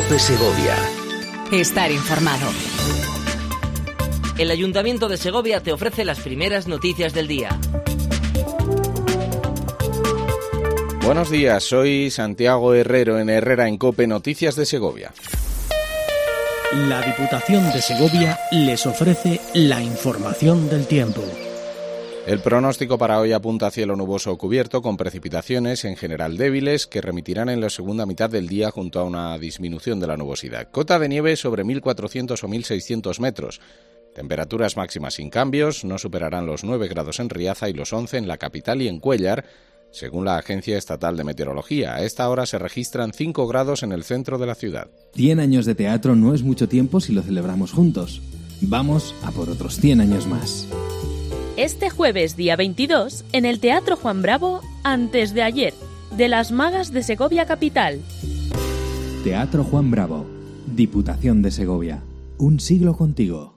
COPE Segovia. Estar informado. El Ayuntamiento de Segovia te ofrece las primeras noticias del día. Buenos días, soy Santiago Herrero en Herrera en COPE Noticias de Segovia. La Diputación de Segovia les ofrece la información del tiempo. El pronóstico para hoy apunta a cielo nuboso o cubierto, con precipitaciones en general débiles que remitirán en la segunda mitad del día junto a una disminución de la nubosidad. Cota de nieve sobre 1.400 o 1.600 metros. Temperaturas máximas sin cambios, no superarán los 9 grados en Riaza y los 11 en la capital y en Cuéllar, según la Agencia Estatal de Meteorología. A esta hora se registran 5 grados en el centro de la ciudad. 100 años de teatro no es mucho tiempo si lo celebramos juntos. Vamos a por otros 100 años más. Este jueves, día 22, en el Teatro Juan Bravo, Antes de ayer, de las Magas de Segovia Capital. Teatro Juan Bravo, Diputación de Segovia. Un siglo contigo.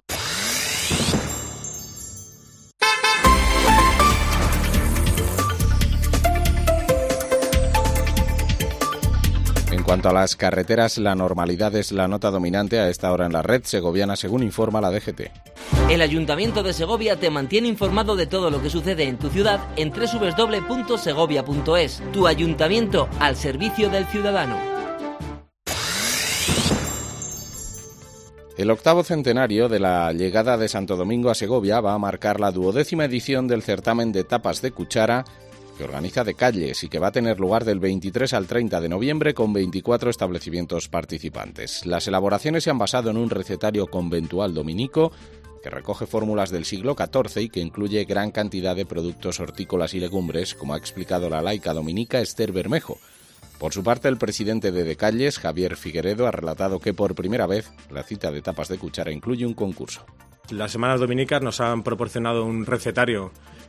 En cuanto a las carreteras, la normalidad es la nota dominante a esta hora en la red segoviana, según informa la DGT. El Ayuntamiento de Segovia te mantiene informado de todo lo que sucede en tu ciudad en www.segovia.es. Tu ayuntamiento al servicio del ciudadano. El 8º centenario de la llegada de Santo Domingo a Segovia va a marcar la 12ª edición del certamen de tapas de cuchara que organiza Decalles y que va a tener lugar del 23 al 30 de noviembre con 24 establecimientos participantes. Las elaboraciones se han basado en un recetario conventual dominico que recoge fórmulas del siglo XIV y que incluye gran cantidad de productos hortícolas y legumbres, como ha explicado la laica dominica Esther Bermejo. Por su parte, el presidente de Decalles, Javier Figueredo, ha relatado que por primera vez la cita de tapas de cuchara incluye un concurso. Las semanas dominicas nos han proporcionado un recetario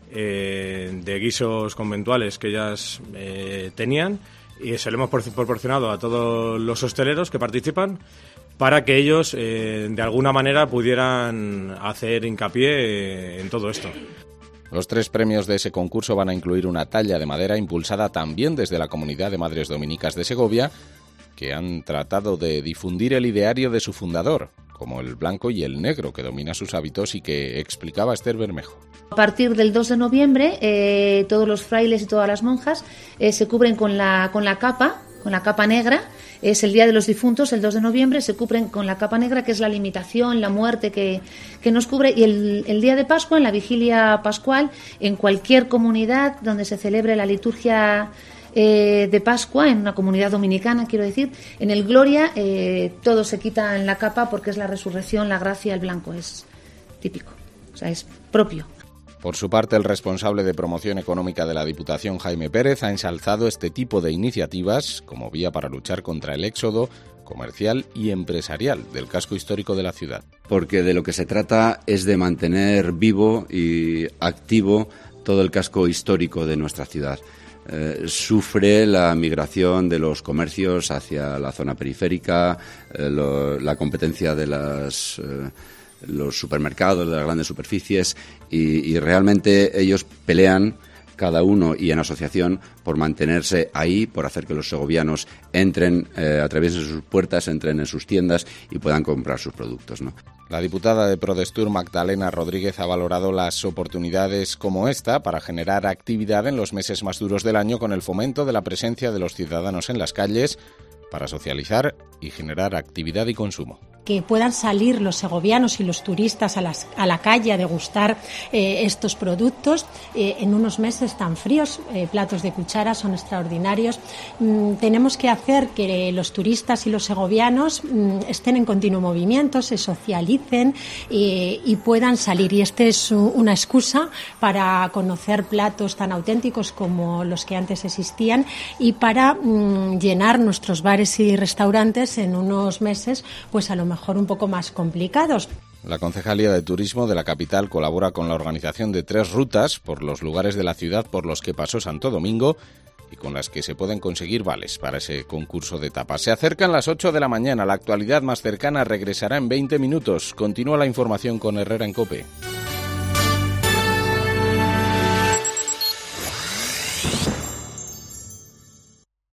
de guisos conventuales que ellas tenían y se lo hemos proporcionado a todos los hosteleros que participan para que ellos de alguna manera pudieran hacer hincapié en todo esto. Los 3 premios de ese concurso van a incluir una talla de madera impulsada también desde la Comunidad de Madres Dominicas de Segovia, que han tratado de difundir el ideario de su fundador, como el blanco y el negro, que domina sus hábitos y que explicaba Esther Bermejo. A partir del 2 de noviembre, todos los frailes y todas las monjas se cubren con la capa negra. Es el Día de los Difuntos, el 2 de noviembre, se cubren con la capa negra, que es la limitación, la muerte que nos cubre. Y el día de Pascua, en la vigilia pascual, en cualquier comunidad donde se celebre la liturgia de Pascua, en una comunidad dominicana, quiero decir, en el Gloria, todos se quitan la capa porque es la resurrección, la gracia, el blanco, es típico, o sea, es propio. Por su parte, el responsable de promoción económica de la Diputación, Jaime Pérez, ha ensalzado este tipo de iniciativas como vía para luchar contra el éxodo comercial y empresarial del casco histórico de la ciudad. Porque de lo que se trata es de mantener vivo y activo todo el casco histórico de nuestra ciudad. Sufre la migración de los comercios hacia la zona periférica, la competencia de los supermercados, de las grandes superficies y realmente ellos pelean cada uno y en asociación por mantenerse ahí, por hacer que los segovianos entren, atraviesen sus puertas, entren en sus tiendas y puedan comprar sus productos, ¿no? La diputada de Prodestur, Magdalena Rodríguez, ha valorado las oportunidades como esta para generar actividad en los meses más duros del año con el fomento de la presencia de los ciudadanos en las calles para socializar y generar actividad y consumo. Que puedan salir los segovianos y los turistas a la calle a degustar estos productos en unos meses tan fríos. Platos de cuchara son extraordinarios. Tenemos que hacer que los turistas y los segovianos estén en continuo movimiento, se socialicen y puedan salir. Y esta es una excusa para conocer platos tan auténticos como los que antes existían y para llenar nuestros bares y restaurantes en unos meses, pues a lo mejor un poco más complicados. La Concejalía de Turismo de la capital colabora con la organización de 3 rutas por los lugares de la ciudad por los que pasó Santo Domingo y con las que se pueden conseguir vales para ese concurso de tapas. Se acercan las 8 de la mañana. La actualidad más cercana regresará en 20 minutos. Continúa la información con Herrera en COPE.